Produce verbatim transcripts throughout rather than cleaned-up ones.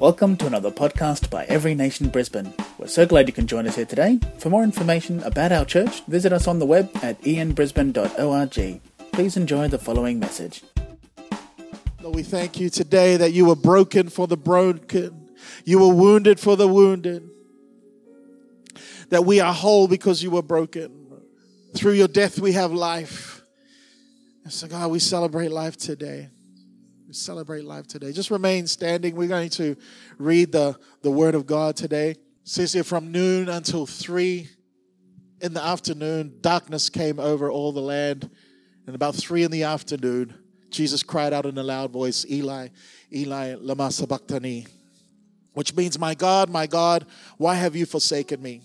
Welcome to another podcast by Every Nation Brisbane. We're so glad you can join us here today. For more information about our church, visit us on the web at e n brisbane dot org. Please enjoy the following message. Lord, we thank you today that you were broken for the broken. You were wounded for the wounded. That we are whole because you were broken. Through your death we have life. And so God, we celebrate life today. We celebrate life today. Just remain standing. We're going to read the, the word of God today. It says here, from noon until three in the afternoon, darkness came over all the land. And about three in the afternoon, Jesus cried out in a loud voice, Eli, Eli, lama sabachthani, which means, my God, my God, why have you forsaken me?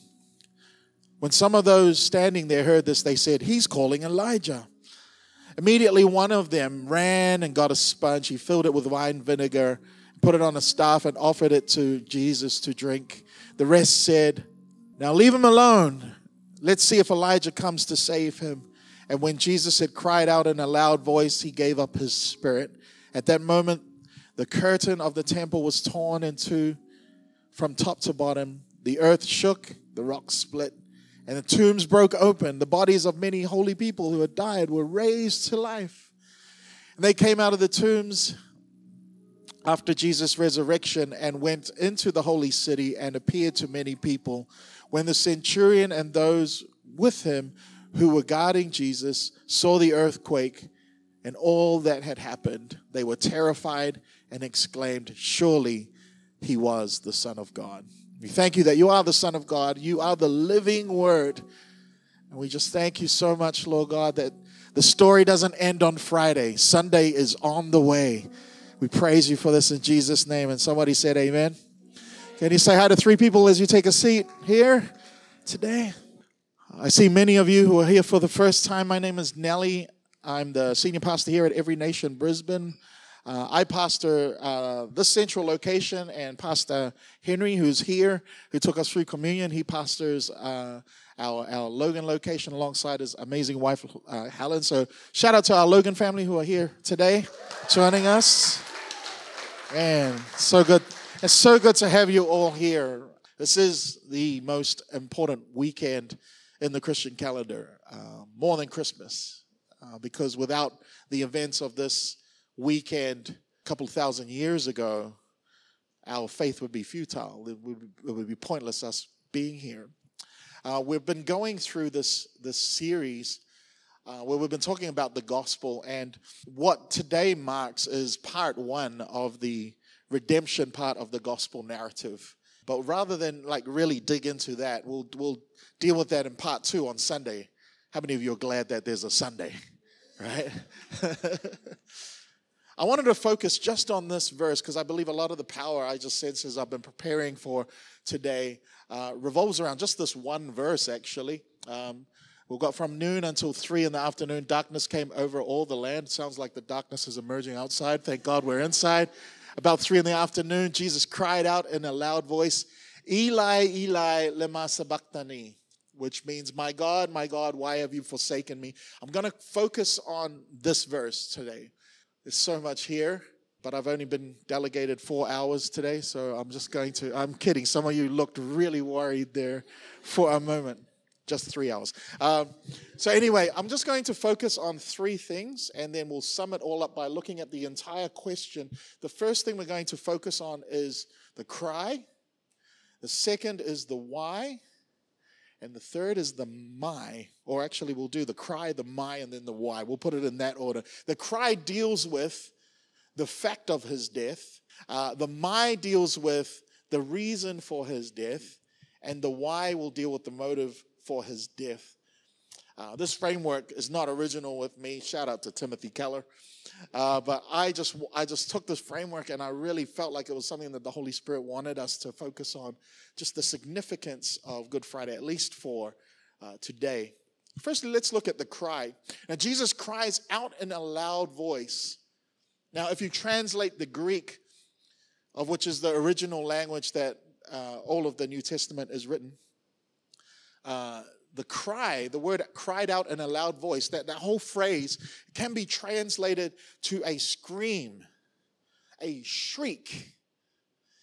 When some of those standing there heard this, they said, he's calling Elijah. Immediately one of them ran and got a sponge. He filled it with wine vinegar, put it on a staff and offered it to Jesus to drink. The rest said, now leave him alone. Let's see if Elijah comes to save him. And when Jesus had cried out in a loud voice, he gave up his spirit. At that moment, the curtain of the temple was torn in two from top to bottom. The earth shook, the rocks split, and the tombs broke open. The bodies of many holy people who had died were raised to life. And they came out of the tombs after Jesus' resurrection and went into the holy city and appeared to many people. When the centurion and those with him who were guarding Jesus saw the earthquake and all that had happened, they were terrified and exclaimed, surely he was the Son of God. We thank you that you are the Son of God. You are the living Word. And we just thank you so much, Lord God, that the story doesn't end on Friday. Sunday is on the way. We praise you for this in Jesus' name. And somebody said amen. Can you say hi to three people as you take a seat here today? I see many of you who are here for the first time. My name is Nelly. I'm the senior pastor here at Every Nation Brisbane. Uh, I pastor uh, this central location, and Pastor Henry, who's here, who took us through communion, he pastors uh, our, our Logan location alongside his amazing wife, uh, Helen. So shout out to our Logan family who are here today joining us. Man, so good. It's so good to have you all here. This is the most important weekend in the Christian calendar, uh, more than Christmas, uh, because without the events of this weekend a couple thousand years ago, our faith would be futile. It would, it would be pointless us being here. Uh, we've been going through this, this series uh, where we've been talking about the gospel, and what today marks is part one of the redemption part of the gospel narrative. But rather than like really dig into that, we'll we'll deal with that in part two on Sunday. How many of you are glad that there's a Sunday, right? I wanted to focus just on this verse because I believe a lot of the power I just sense as I've been preparing for today uh, revolves around just this one verse, actually. Um, we've got from noon until three in the afternoon, darkness came over all the land. Sounds like the darkness is emerging outside. Thank God we're inside. About three in the afternoon, Jesus cried out in a loud voice, Eli, Eli, lema sabachthani, which means, my God, my God, why have you forsaken me? I'm going to focus on this verse today. There's so much here, but I've only been delegated four hours today, so I'm just going to, I'm kidding. Some of you looked really worried there for a moment. Just three hours. Um, so anyway, I'm just going to focus on three things, and then we'll sum it all up by looking at the entire question. The first thing we're going to focus on is the cry. The second is the why. And the third is the my, or actually we'll do the cry, the my, and then the why. We'll put it in that order. The cry deals with the fact of his death. Uh, the my deals with the reason for his death. And the why will deal with the motive for his death. Uh, this framework is not original with me. Shout out to Timothy Keller. Uh, but I just I just took this framework and I really felt like it was something that the Holy Spirit wanted us to focus on, just the significance of Good Friday, at least for uh, today. Firstly, let's look at the cry. Now, Jesus cries out in a loud voice. Now, if you translate the Greek, of which is the original language that uh, all of the New Testament is written, uh, the cry, the word cried out in a loud voice, that, that whole phrase can be translated to a scream, a shriek.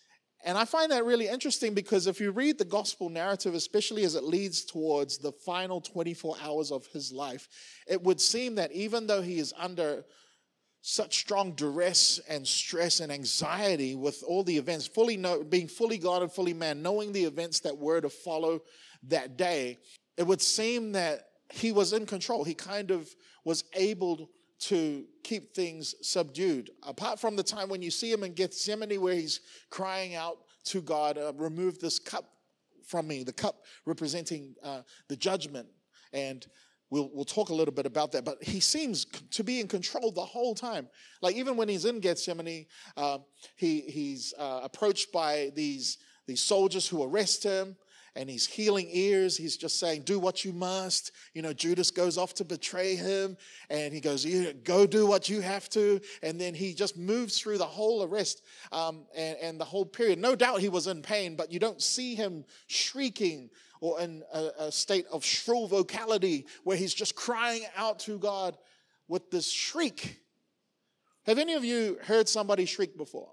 And I find that really interesting because if you read the gospel narrative, especially as it leads towards the final twenty-four hours of his life, it would seem that even though he is under such strong duress and stress and anxiety with all the events, fully know, being fully God and fully man, knowing the events that were to follow that day, it would seem that he was in control. He kind of was able to keep things subdued. Apart from the time when you see him in Gethsemane where he's crying out to God, uh, remove this cup from me, the cup representing uh, the judgment. And we'll, we'll talk a little bit about that. But he seems to be in control the whole time. Like even when he's in Gethsemane, uh, he, he's uh, approached by these, these soldiers who arrest him. And he's healing ears. He's just saying, do what you must. You know, Judas goes off to betray him. And he goes, you go do what you have to. And then he just moves through the whole arrest um, and, and the whole period. No doubt he was in pain, but you don't see him shrieking or in a, a state of shrill vocality where he's just crying out to God with this shriek. Have any of you heard somebody shriek before?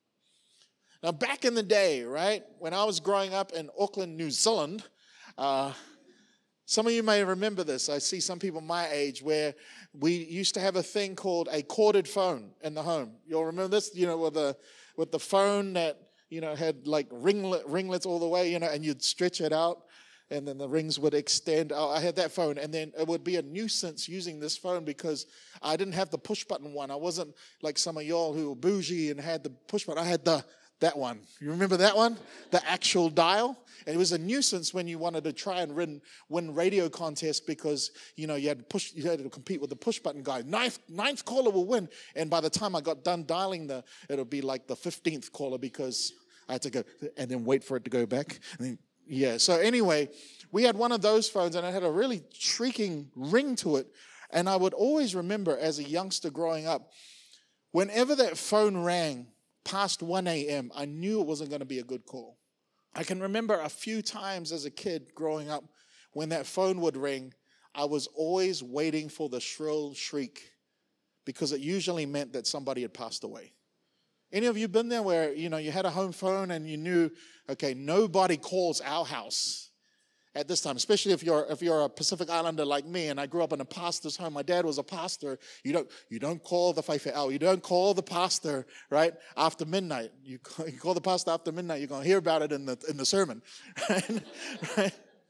Now, back in the day, right, when I was growing up in Auckland, New Zealand, uh, some of you may remember this. I see some people my age where we used to have a thing called a corded phone in the home. You'll remember this, you know, with the with the phone that, you know, had like ringlet, ringlets all the way, you know, and you'd stretch it out and then the rings would extend. Oh, I had that phone, and then it would be a nuisance using this phone because I didn't have the push button one. I wasn't like some of y'all who were bougie and had the push button. I had the That one. You remember that one? The actual dial? And it was a nuisance when you wanted to try and win, win radio contests because, you know, you had to push, you had to compete with the push button guy. Ninth, ninth caller will win. And by the time I got done dialing, the it'll be like the fifteenth caller because I had to go and then wait for it to go back. And then, yeah. So anyway, we had one of those phones and it had a really shrieking ring to it. And I would always remember as a youngster growing up, whenever that phone rang, past one a.m., I knew it wasn't going to be a good call. I can remember a few times as a kid growing up, when that phone would ring, I was always waiting for the shrill shriek because it usually meant that somebody had passed away. Any of you been there where, you know, you had a home phone and you knew, okay, nobody calls our house at this time, especially if you're if you're a Pacific Islander like me, and I grew up in a pastor's home. My dad was a pastor. You don't you don't call the whaiwhe au. You don't call the pastor right after midnight. You call, you call the pastor after midnight. You're gonna hear about it in the in the sermon, right? right?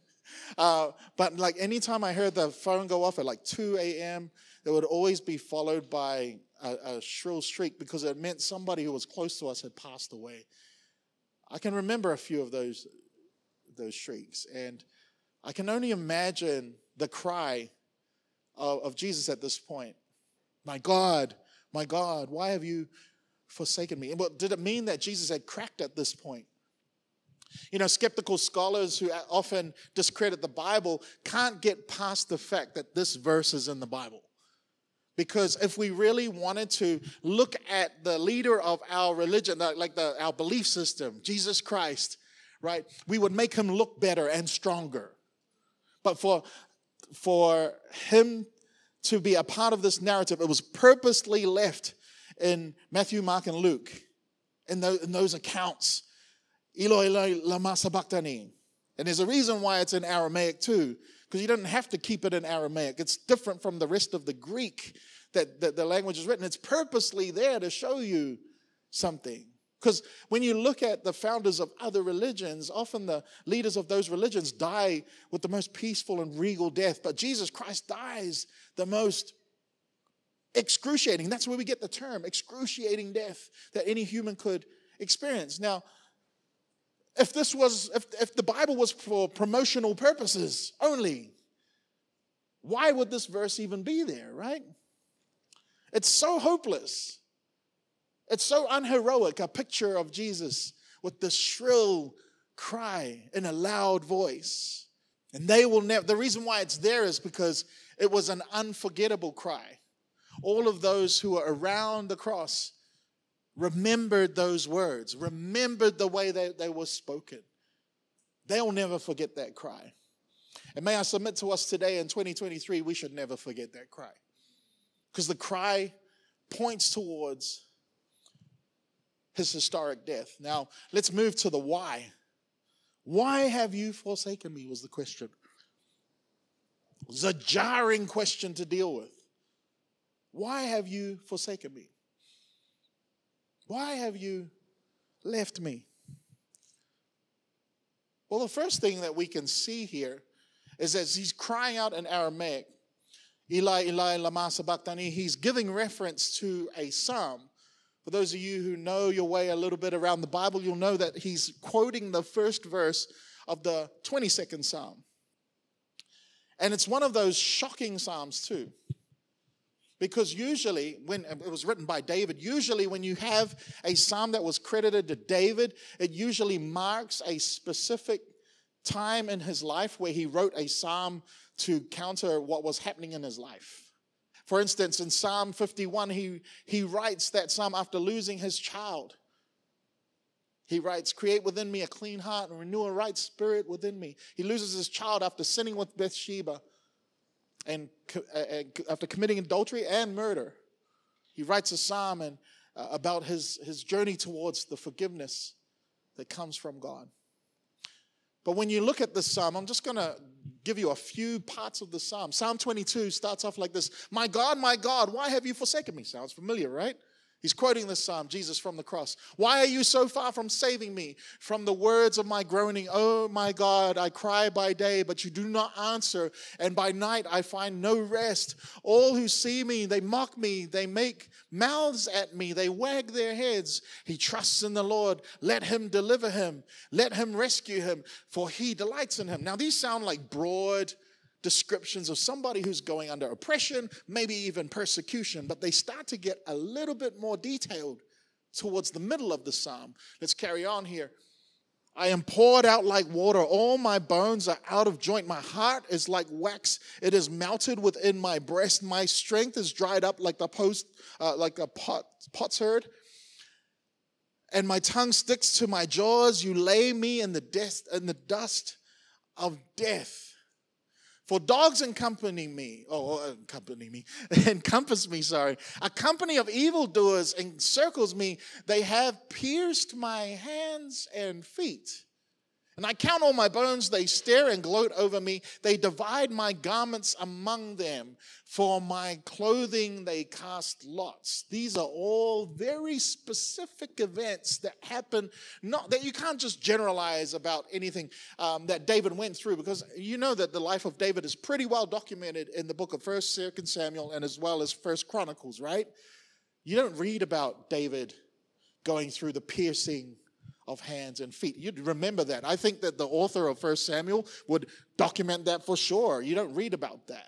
Uh, but like anytime I heard the phone go off at like two a.m., it would always be followed by a, a shrill shriek because it meant somebody who was close to us had passed away. I can remember a few of those those shrieks, and I can only imagine the cry of, of Jesus at this point. My God, my God, why have you forsaken me? And what did it mean that Jesus had cracked at this point? You know, skeptical scholars who often discredit the Bible can't get past the fact that this verse is in the Bible. Because if we really wanted to look at the leader of our religion, like the, our belief system, Jesus Christ, right, we would make him look better and stronger. But for, for him to be a part of this narrative, it was purposely left in Matthew, Mark, and Luke, in those, in those accounts. Eloi, Eloi, lama sabachthani. And there's a reason why it's in Aramaic too, because you don't have to keep it in Aramaic. It's different from the rest of the Greek that, that the language is written. It's purposely there to show you something. Because when you look at the founders of other religions, often the leaders of those religions die with the most peaceful and regal death. But Jesus Christ dies the most excruciating. That's where we get the term excruciating death that any human could experience. Now, if this was, if, if the Bible was for promotional purposes only, why would this verse even be there, right? It's so hopeless. It's so unheroic, a picture of Jesus with this shrill cry in a loud voice. And they will never, the reason why it's there is because it was an unforgettable cry. All of those who were around the cross remembered those words, remembered the way they, they were spoken. They'll never forget that cry. And may I submit to us today in twenty twenty-three, we should never forget that cry. Because the cry points towards his historic death. Now, let's move to the why. Why have you forsaken me was the question. It was a jarring question to deal with. Why have you forsaken me? Why have you left me? Well, the first thing that we can see here is as he's crying out in Aramaic, Eli, Eli, lama sabachthani, he's giving reference to a psalm. For those of you who know your way a little bit around the Bible, you'll know that he's quoting the first verse of the twenty-second Psalm. And it's one of those shocking Psalms too. Because usually, when it was written by David, usually when you have a psalm that was credited to David, it usually marks a specific time in his life where he wrote a psalm to counter what was happening in his life. For instance, in Psalm fifty-one, he, he writes that psalm after losing his child. He writes, create within me a clean heart and renew a right spirit within me. He loses his child after sinning with Bathsheba. And after committing adultery and murder, he writes a psalm and, uh, about his, his journey towards the forgiveness that comes from God. But when you look at this psalm, I'm just going to give you a few parts of the psalm. Psalm twenty-two starts off like this. My God, my God, why have you forsaken me? Sounds familiar, right? He's quoting this psalm, Jesus from the cross. Why are you so far from saving me? From the words of my groaning, oh my God, I cry by day, but you do not answer. And by night I find no rest. All who see me, they mock me. They make mouths at me. They wag their heads. He trusts in the Lord. Let him deliver him. Let him rescue him, for he delights in him. Now these sound like broad descriptions of somebody who's going under oppression, maybe even persecution, but they start to get a little bit more detailed towards the middle of the psalm. Let's carry on here. I am poured out like water. All my bones are out of joint. My heart is like wax. It is melted within my breast. My strength is dried up like the post, uh, like a pot, potsherd. And my tongue sticks to my jaws. You lay me in the dust, in the dust of death. For dogs accompany me, oh, accompany me, encompass me, sorry. A company of evildoers encircles me. They have pierced my hands and feet. And I count all my bones. They stare and gloat over me. They divide my garments among them. For my clothing they cast lots. These are all very specific events that happen, not that you can't just generalize about anything um, that David went through, because you know that the life of David is pretty well documented in the book of First, Second Samuel, and as well as First Chronicles, right? You don't read about David going through the piercing of hands and feet. You'd remember that. I think that the author of First Samuel would document that for sure. You don't read about that.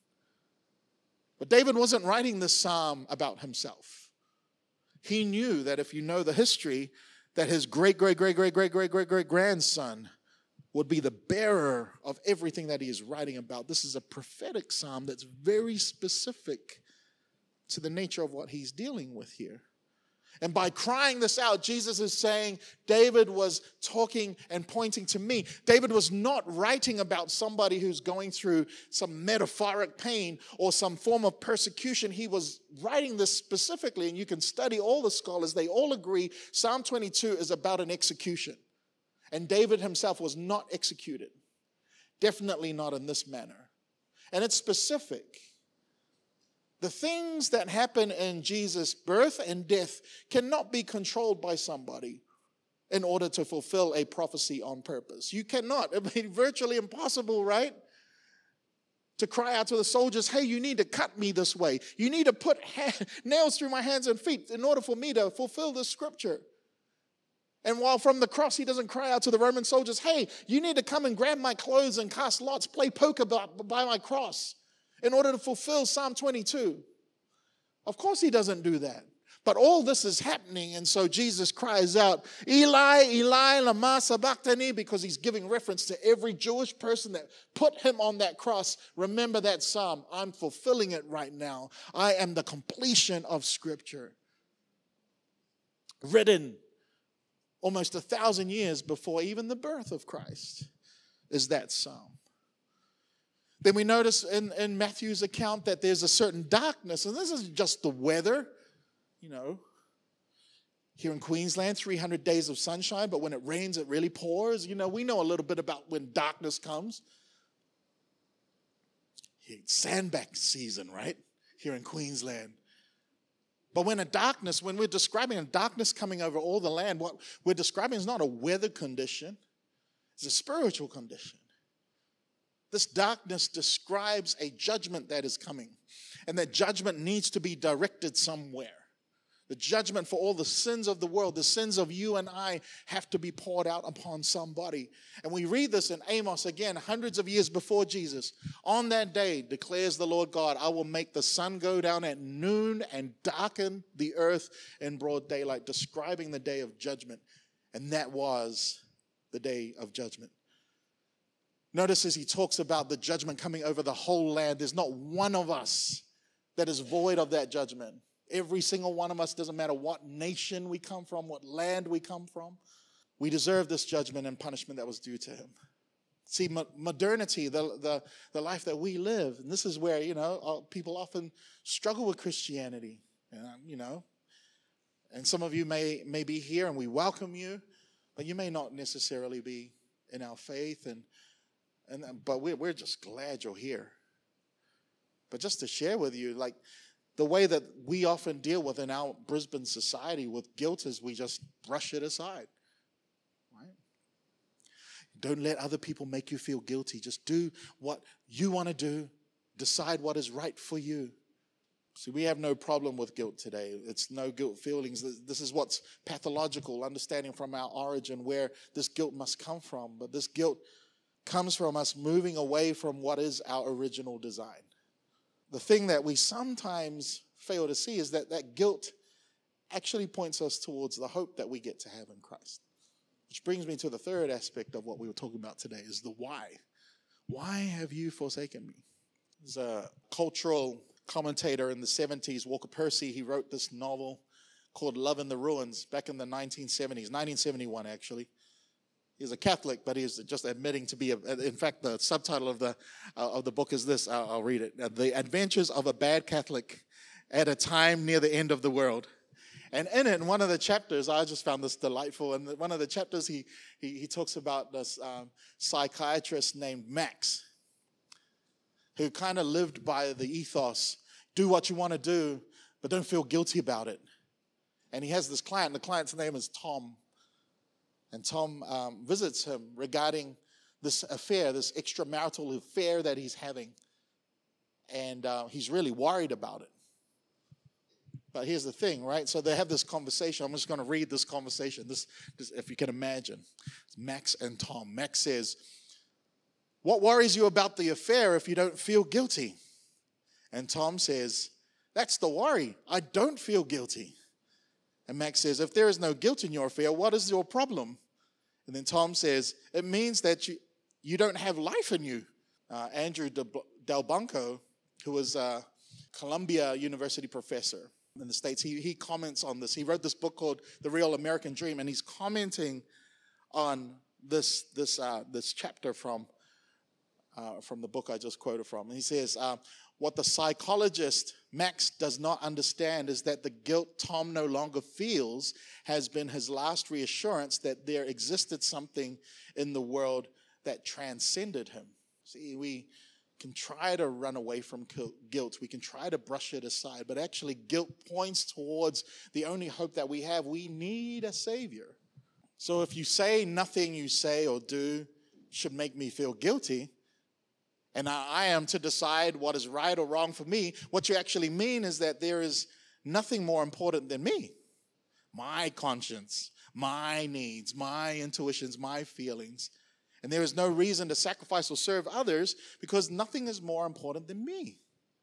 But David wasn't writing this psalm about himself. He knew that if you know the history, that his great, great, great, great, great, great, great, great grandson would be the bearer of everything that he is writing about. This is a prophetic psalm that's very specific to the nature of what he's dealing with here. And by crying this out, Jesus is saying David was talking and pointing to me. David was not writing about somebody who's going through some metaphoric pain or some form of persecution. He was writing this specifically, and you can study all the scholars. They all agree Psalm twenty-two is about an execution. And David himself was not executed. Definitely not in this manner. And it's specific. The things that happen in Jesus' birth and death cannot be controlled by somebody in order to fulfill a prophecy on purpose. You cannot. I mean, virtually impossible, right? To cry out to the soldiers, hey, you need to cut me this way. You need to put ha- nails through my hands and feet in order for me to fulfill this scripture. And while from the cross, he doesn't cry out to the Roman soldiers, hey, you need to come and grab my clothes and cast lots, play poker by, by my cross, in order to fulfill Psalm twenty-two. Of course he doesn't do that. But all this is happening, and so Jesus cries out, Eli, Eli, lama sabachthani, because he's giving reference to every Jewish person that put him on that cross. Remember that psalm. I'm fulfilling it right now. I am the completion of Scripture. Written almost a thousand years before even the birth of Christ is that psalm. Then we notice in, in Matthew's account that there's a certain darkness, and this isn't just the weather, you know. Here in Queensland, three hundred days of sunshine, but when it rains, it really pours. You know, we know a little bit about when darkness comes. It's sandbank season, right? Here in Queensland. But when a darkness, when we're describing a darkness coming over all the land, what we're describing is not a weather condition, it's a spiritual condition. This darkness describes a judgment that is coming, and that judgment needs to be directed somewhere. The judgment for all the sins of the world, the sins of you and I, have to be poured out upon somebody. And we read this in Amos again, hundreds of years before Jesus. On that day, declares the Lord God, I will make the sun go down at noon and darken the earth in broad daylight, describing the day of judgment. And that was the day of judgment. Notice as he talks about the judgment coming over the whole land, there's not one of us that is void of that judgment. Every single one of us, doesn't matter what nation we come from, what land we come from, we deserve this judgment and punishment that was due to him. See, mo- modernity, the, the, the life that we live, and this is where, you know, people often struggle with Christianity, you know. And some of you may, may be here and we welcome you, but you may not necessarily be in our faith, and, and but we're, we're just glad you're here. But just to share with you, like, the way that we often deal with in our Brisbane society with guilt is we just brush it aside, right? Don't let other people make you feel guilty. Just do what you want to do. Decide what is right for you. See, we have no problem with guilt today. It's no guilt feelings. This is what's pathological, understanding from our origin where this guilt must come from. But this guilt comes from us moving away from what is our original design. The thing that we sometimes fail to see is that that guilt actually points us towards the hope that we get to have in Christ. Which brings me to the third aspect of what we were talking about today, is the why. Why have you forsaken me? There's a cultural commentator in the seventies, Walker Percy. He wrote this novel called Love in the Ruins back in the nineteen seventies, nineteen seventy-one actually. He's a Catholic, but he's just admitting to be a, in fact, the subtitle of the uh, of the book is this. I'll, I'll read it. The Adventures of a Bad Catholic at a Time Near the End of the World. And in it, in one of the chapters, I just found this delightful. And one of the chapters, he he, he talks about this um, psychiatrist named Max, who kind of lived by the ethos, do what you want to do, but don't feel guilty about it. And he has this client, and the client's name is Tom. And Tom um, visits him regarding this affair, this extramarital affair that he's having. And uh, he's really worried about it. But here's the thing, right? So they have this conversation. I'm just going to read this conversation, this, this, if you can imagine. It's Max and Tom. Max says, what worries you about the affair if you don't feel guilty? And Tom says, that's the worry. I don't feel guilty. And Max says, if there is no guilt in your affair, what is your problem? And then Tom says, it means that you, you don't have life in you. Uh, Andrew Delbanco, who was a Columbia University professor in the States, he, he comments on this. He wrote this book called The Real American Dream, and he's commenting on this this uh, this chapter from uh, from the book I just quoted from. And he says, uh, what the psychologist Max does not understand is that the guilt Tom no longer feels has been his last reassurance that there existed something in the world that transcended him. See, we can try to run away from guilt. We can try to brush it aside. But actually, guilt points towards the only hope that we have. We need a Savior. So if you say nothing you say or do should make me feel guilty, and I am to decide what is right or wrong for me, what you actually mean is that there is nothing more important than me. My conscience, my needs, my intuitions, my feelings. And there is no reason to sacrifice or serve others because nothing is more important than me.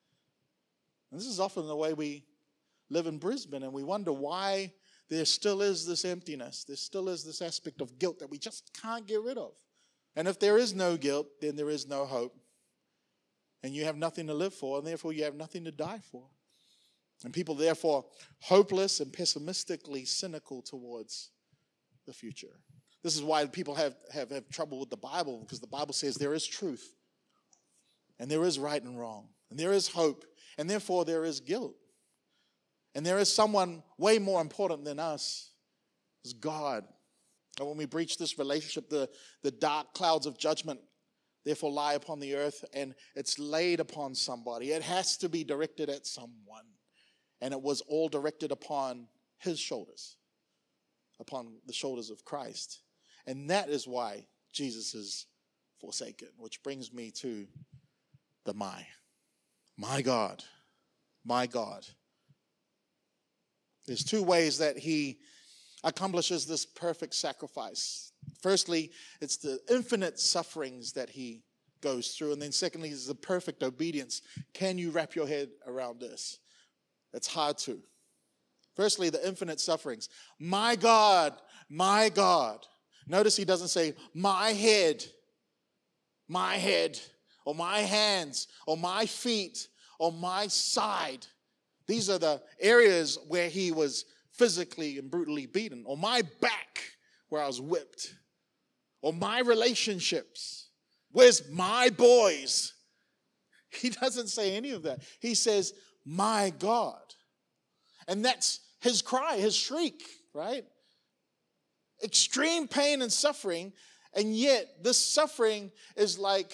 And this is often the way we live in Brisbane, and we wonder why there still is this emptiness. There still is this aspect of guilt that we just can't get rid of. And if there is no guilt, then there is no hope. And you have nothing to live for, and therefore you have nothing to die for. And people, therefore, hopeless and pessimistically cynical towards the future. This is why people have, have, have trouble with the Bible, because the Bible says there is truth, and there is right and wrong, and there is hope, and therefore there is guilt. And there is someone way more important than us It's God. And when we breach this relationship, the, the dark clouds of judgment therefore lie upon the earth, and it's laid upon somebody. It has to be directed at someone. And it was all directed upon his shoulders, upon the shoulders of Christ. And that is why Jesus is forsaken, which brings me to the my. My God, my God. There's two ways that he accomplishes this perfect sacrifice. Firstly, it's the infinite sufferings that he goes through. And then secondly, is the perfect obedience. Can you wrap your head around this? It's hard to. Firstly, the infinite sufferings. My God, my God. Notice he doesn't say, my head, my head, or my hands, or my feet, or my side. These are the areas where he was physically and brutally beaten. Or my back, where I was whipped. Or my relationships. Where's my boys? He doesn't say any of that. He says, my God. And that's his cry, his shriek, right? Extreme pain and suffering, and yet this suffering is like,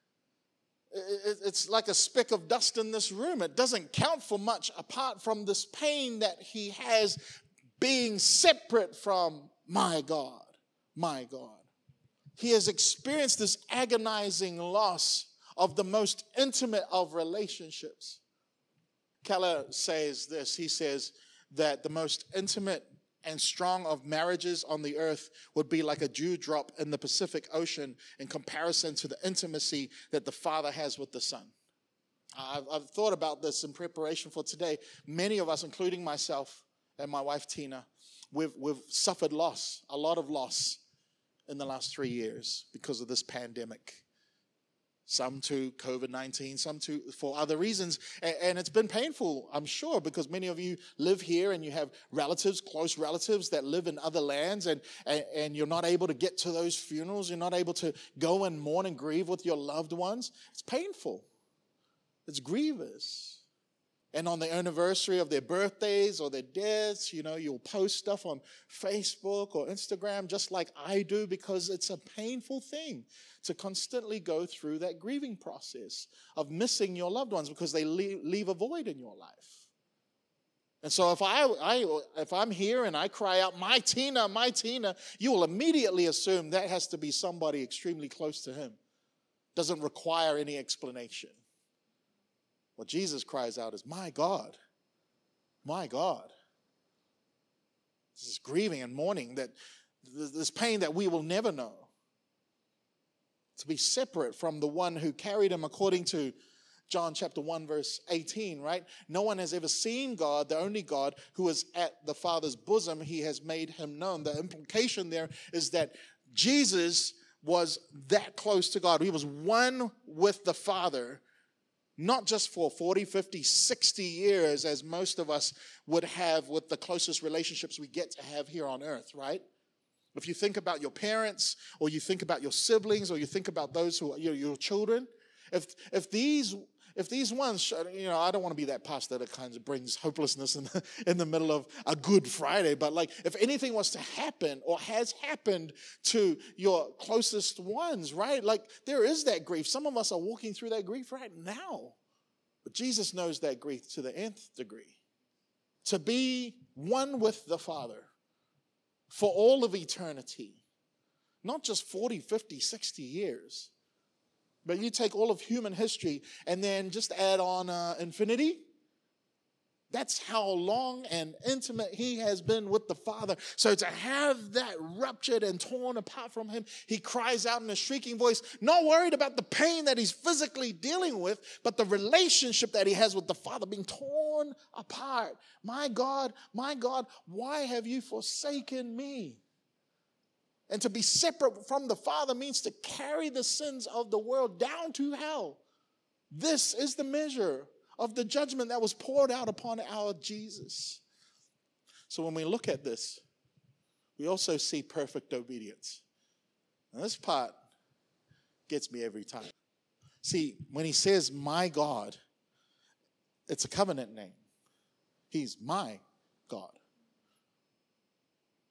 it's like a speck of dust in this room. It doesn't count for much apart from this pain that he has being separate from my God, my God. He has experienced this agonizing loss of the most intimate of relationships. Keller says this. He says that the most intimate and strong of marriages on the earth would be like a dewdrop in the Pacific Ocean in comparison to the intimacy that the Father has with the Son. I've, I've thought about this in preparation for today. Many of us, including myself and my wife Tina, we've, we've suffered loss, a lot of loss in the last three years because of this pandemic. Some to covid nineteen, some to for other reasons. And, and it's been painful, I'm sure, because many of you live here and you have relatives, close relatives that live in other lands, and, and, and you're not able to get to those funerals. You're not able to go and mourn and grieve with your loved ones. It's painful. It's grievous. And on the anniversary of their birthdays or their deaths, you know, you'll post stuff on Facebook or Instagram just like I do, because it's a painful thing to constantly go through that grieving process of missing your loved ones because they leave, leave a void in your life. And so if I, I if I'm here and I cry out, my Tina, my Tina, you will immediately assume that has to be somebody extremely close to him. Doesn't require any explanation. What Jesus cries out is, my God, my God. This is grieving and mourning, that this pain that we will never know. To be separate from the one who carried him, according to John chapter one, verse eighteen, right? No one has ever seen God, the only God who is at the Father's bosom. He has made him known. The implication there is that Jesus was that close to God. He was one with the Father. Not just for forty, fifty, sixty years, as most of us would have with the closest relationships we get to have here on earth, right? If you think about your parents, or you think about your siblings, or you think about those who are your, your children, if if these if these ones, you know, I don't want to be that pastor that kind of brings hopelessness in the, in the middle of a Good Friday, but like if anything was to happen or has happened to your closest ones, right? Like there is that grief. Some of us are walking through that grief right now. But Jesus knows that grief to the nth degree. To be one with the Father for all of eternity, not just forty, fifty, sixty years. But you take all of human history and then just add on uh, infinity. That's how long and intimate he has been with the Father. So to have that ruptured and torn apart from him, he cries out in a shrieking voice, not worried about the pain that he's physically dealing with, but the relationship that he has with the Father being torn apart. My God, my God, why have you forsaken me? And to be separate from the Father means to carry the sins of the world down to hell. This is the measure of the judgment that was poured out upon our Jesus. So when we look at this, we also see perfect obedience. Now this part gets me every time. See, when he says, my God, it's a covenant name. He's my God.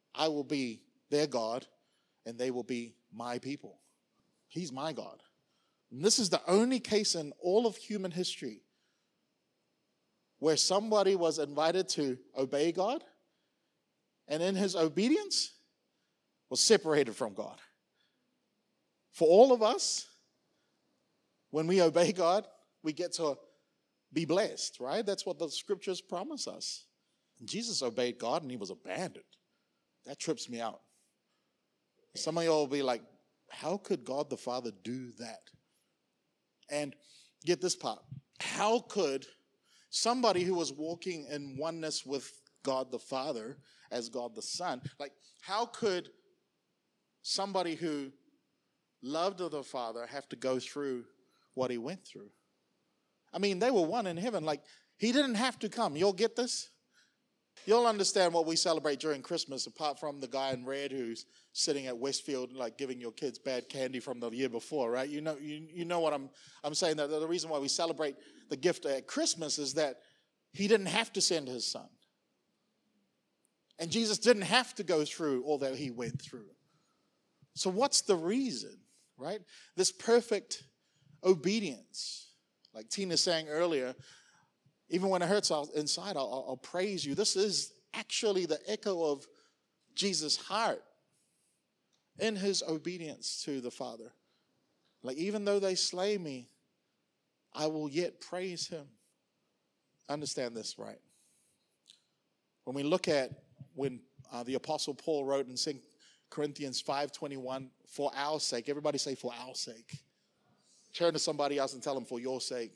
I will be their God and they will be my people. He's my God. And this is the only case in all of human history where somebody was invited to obey God and in his obedience was separated from God. For all of us, when we obey God, we get to be blessed, right? That's what the scriptures promise us. And Jesus obeyed God and he was abandoned. That trips me out. Some of y'all will be like, how could God the Father do that? And get this part. How could somebody who was walking in oneness with God the Father as God the Son, like how could somebody who loved the Father have to go through what he went through? I mean, they were one in heaven. Like, he didn't have to come. You'll get this? You'll understand what we celebrate during Christmas, apart from the guy in red who's sitting at Westfield, like giving your kids bad candy from the year before, right? You know, you, you know what I'm I'm saying. That the reason why we celebrate the gift at Christmas is that he didn't have to send his son. And Jesus didn't have to go through all that he went through. So what's the reason, right? This perfect obedience. Like Tina sang earlier, even when it hurts inside, I'll, I'll praise you. This is actually the echo of Jesus' heart in his obedience to the Father. Like, even though they slay me, I will yet praise him. Understand this, right? When we look at when uh, the Apostle Paul wrote in Second Corinthians five twenty-one, for our sake, everybody say for our sake. Turn to somebody else and tell them for your sake.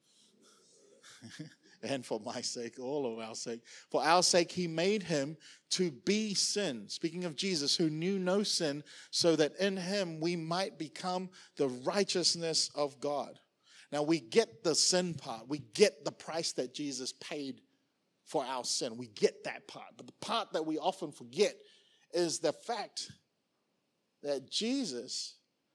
And for my sake, all of our sake. For our sake, he made him to be sin. Speaking of Jesus, who knew no sin, so that in him we might become the righteousness of God. Now, we get the sin part. We get the price that Jesus paid for our sin. We get that part. But the part that we often forget is the fact that Jesus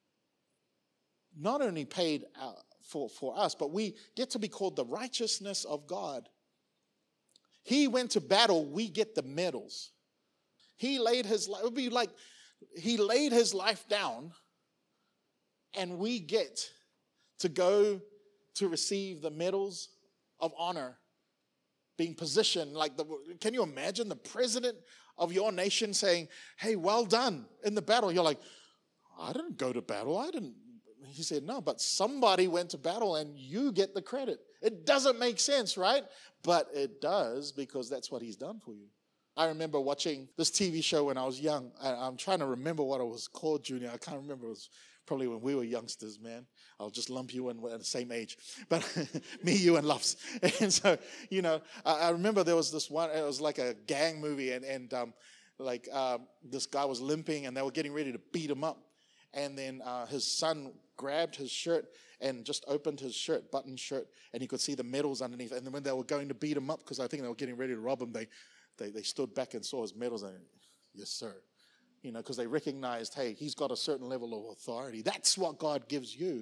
not only paid our For, for us, but we get to be called the righteousness of God. He went to battle, we get the medals. He laid his life, it would be like he laid his life down, and we get to go to receive the medals of honor, being positioned like the, can you imagine the president of your nation saying, hey, well done in the battle? You're like, I didn't go to battle, I didn't. He said, no, but somebody went to battle and you get the credit. It doesn't make sense, right? But it does, because that's what he's done for you. I remember watching this T V show when I was young. I, I'm trying to remember what it was called, Junior. I can't remember. It was probably when we were youngsters, man. I'll just lump you in at the same age. But me, you, and Loves. And so, you know, I, I remember there was this one, it was like a gang movie, and, and um, like um, this guy was limping and they were getting ready to beat him up. And then uh, his son grabbed his shirt and just opened his shirt, button shirt, and he could see the medals underneath. And then when they were going to beat him up, because I think they were getting ready to rob him, they they, they stood back and saw his medals and, yes, sir. You know, because they recognized, hey, he's got a certain level of authority. That's what God gives you.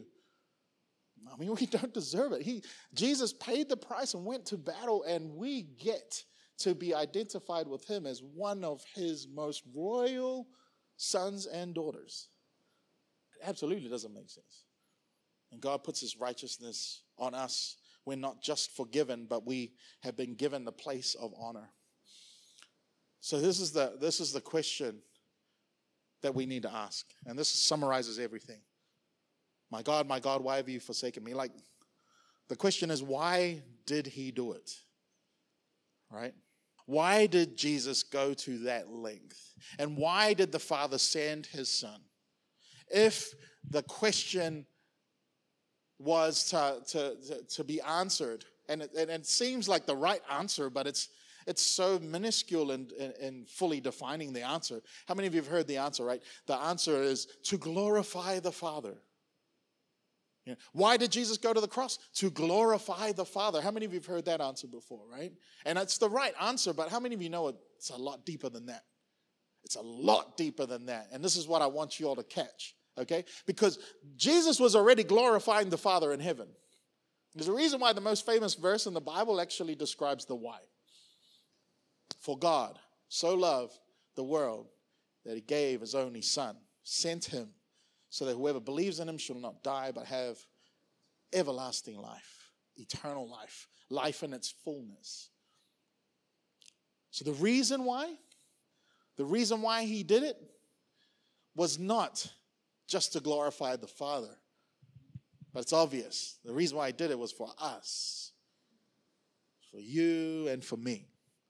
I mean, we don't deserve it. He, Jesus paid the price and went to battle, and we get to be identified with him as one of his most royal sons and daughters. It absolutely doesn't make sense. And God puts his righteousness on us. We're not just forgiven, but we have been given the place of honor. So this is the this is the question that we need to ask. And this summarizes everything. My God, my God, why have you forsaken me? Like, the question is, why did he do it? Right? Why did Jesus go to that length? And why did the Father send his Son? If the question was to, to, to, to be answered, and it, and it seems like the right answer, but it's it's so minuscule in, in, in fully defining the answer. How many of you have heard the answer, right? The answer is to glorify the Father. You know, why did Jesus go to the cross? To glorify the Father. How many of you have heard that answer before, right? And it's the right answer, but how many of you know it's a lot deeper than that? It's a lot deeper than that. And this is what I want you all to catch, okay? Because Jesus was already glorifying the Father in heaven. There's a reason why the most famous verse in the Bible actually describes the why. For God so loved the world that he gave his only son, sent him so that whoever believes in him shall not die but have everlasting life, eternal life, life in its fullness. So the reason why, the reason why he did it was not just to glorify the Father, but it's obvious. The reason why he did it was for us, for you and for me.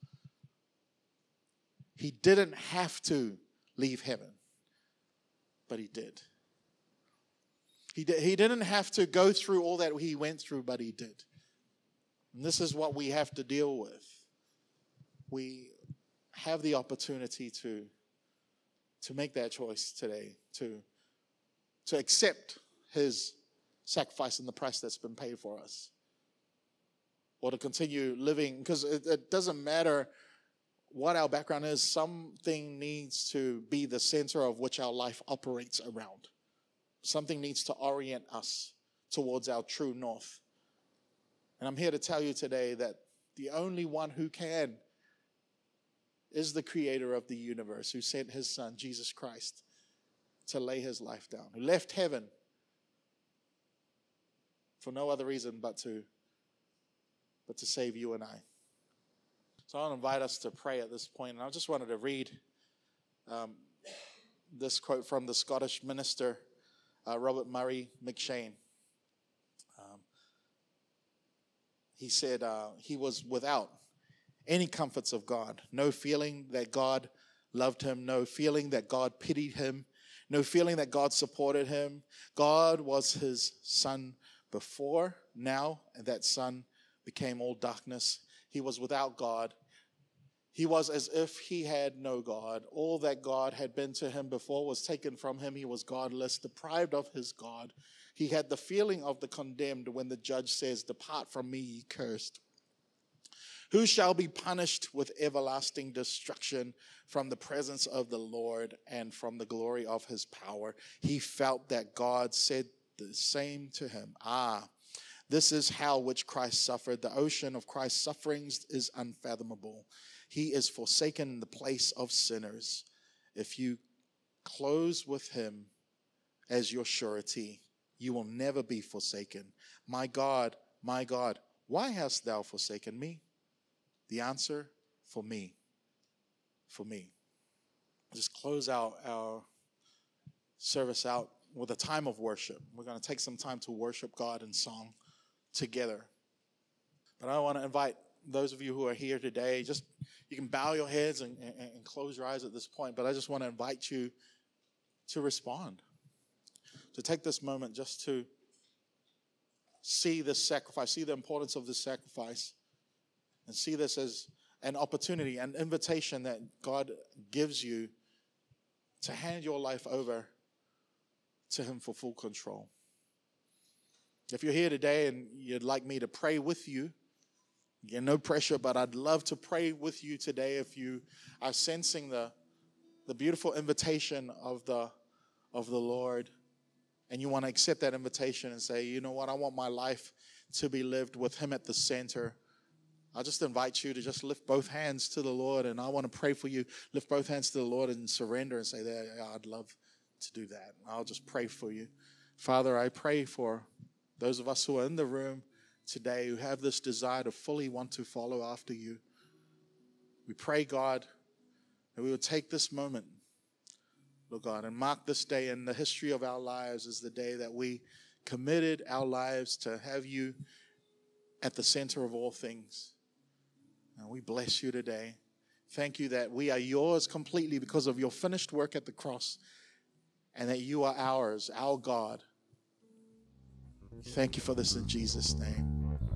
He didn't have to leave heaven, but he did. He, did. he didn't have to go through all that he went through, but he did. And this is what we have to deal with. We have the opportunity to, to make that choice today, to, to accept his sacrifice and the price that's been paid for us, or to continue living, because it, it doesn't matter what our background is, something needs to be the center of which our life operates around. Something needs to orient us towards our true north. And I'm here to tell you today that the only one who can is the creator of the universe, who sent his son, Jesus Christ, to lay his life down, who left heaven for no other reason but to, but to save you and I. So I want to invite us to pray at this point, and I just wanted to read um, this quote from the Scottish minister, uh, Robert Murray McCheyne. Um, he said uh, he was without any comforts of God, no feeling that God loved him, no feeling that God pitied him, no feeling that God supported him. God was his son before, now, and that son became all darkness. He was without God. He was as if he had no God. All that God had been to him before was taken from him. He was godless, deprived of his God. He had the feeling of the condemned when the judge says, "Depart from me, ye cursed. Who shall be punished with everlasting destruction from the presence of the Lord and from the glory of his power?" He felt that God said the same to him. Ah, this is how which Christ suffered. The ocean of Christ's sufferings is unfathomable. He is forsaken in the place of sinners. If you close with him as your surety, you will never be forsaken. My God, my God, why hast thou forsaken me? The answer, for me, for me. Just close out our service out with a time of worship. We're going to take some time to worship God in song together. But I want to invite those of you who are here today, just you can bow your heads and, and, and close your eyes at this point, but I just want to invite you to respond, to take this moment just to see this sacrifice, see the importance of this sacrifice, and see this as an opportunity, an invitation that God gives you to hand your life over to him for full control. If you're here today and you'd like me to pray with you, again, no pressure, but I'd love to pray with you today if you are sensing the, the beautiful invitation of the, of the Lord, and you want to accept that invitation and say, you know what, I want my life to be lived with him at the center. I'll just invite you to just lift both hands to the Lord, and I want to pray for you. Lift both hands to the Lord and surrender and say, yeah, I'd love to do that. I'll just pray for you. Father, I pray for those of us who are in the room today who have this desire to fully want to follow after you. We pray, God, that we would take this moment, Lord God, and mark this day in the history of our lives as the day that we committed our lives to have you at the center of all things. And we bless you today. Thank you that we are yours completely because of your finished work at the cross, and that you are ours, our God. Thank you for this in Jesus' name.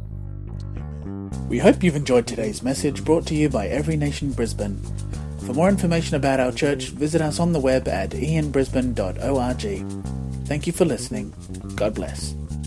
Amen. We hope you've enjoyed today's message brought to you by Every Nation Brisbane. For more information about our church, visit us on the web at ian brisbane dot org. Thank you for listening. God bless.